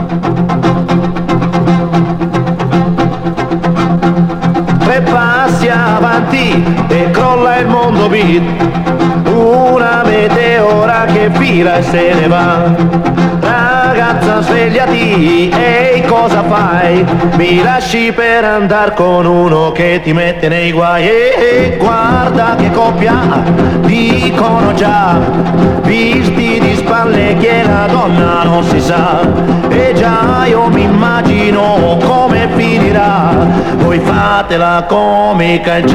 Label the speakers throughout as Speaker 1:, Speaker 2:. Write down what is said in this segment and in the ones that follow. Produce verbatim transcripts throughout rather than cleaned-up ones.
Speaker 1: Tre passi avanti e crolla il mondo beat, una meteora che fila e se ne va. Ragazza svegliati, ehi cosa fai? Mi lasci per andar con uno che ti mette nei guai. E guarda che coppia, dicono già, visti di spalle che la donna non si sa. E già io mi immagino come finirà, voi fate la comica in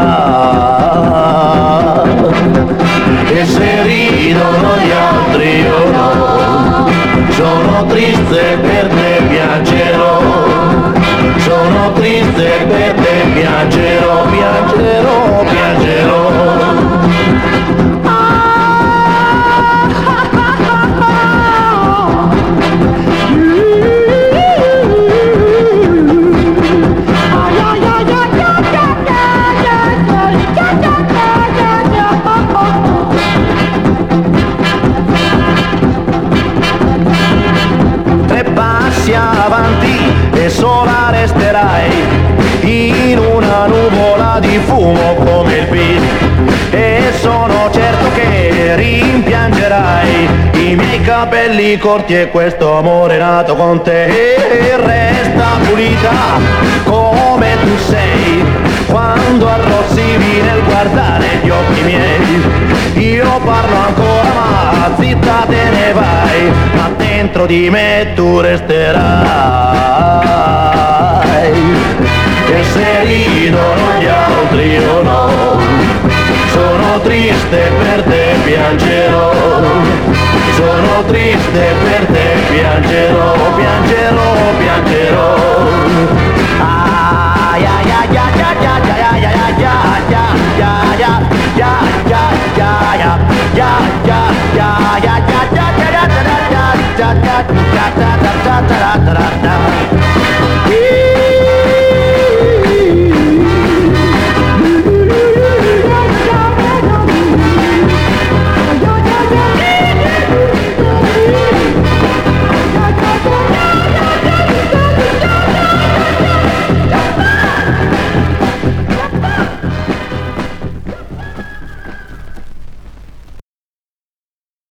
Speaker 1: città. E se ridono gli altri io no, sono triste per te piangerò, sono triste per te piangerò, piangerò, piangerò. Avanti e sola resterai in una nuvola di fumo come il beat, e sono certo che rimpiangerai i miei capelli corti e questo amore nato con te. E resta pulita come tu sei quando arrossivi nel guardare gli occhi miei. Io parlo ancora ma zitta te ne vai, ma dentro di me tu resterai. E se ridono gli altri io no, sono triste per te piangerò, sono triste per te piangerò, piangerò, piangerò. Ai ai ai ai ai ai ai ai ai ai ai ai ai